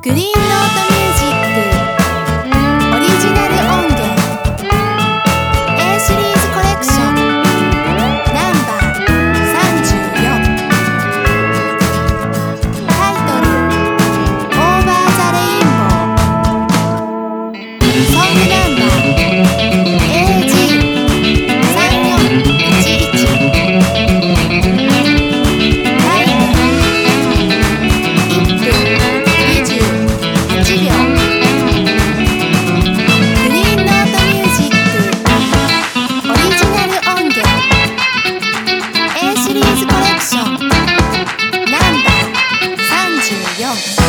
グリーンノートミュージックオリジナル音源 A シリーズコレクションナンバー34タイトルオーバーザレインボーソングナンバー AG3411 タイム1分28秒グリーンノートミュージックオリジナル音源 A シリーズコレクションナンバー34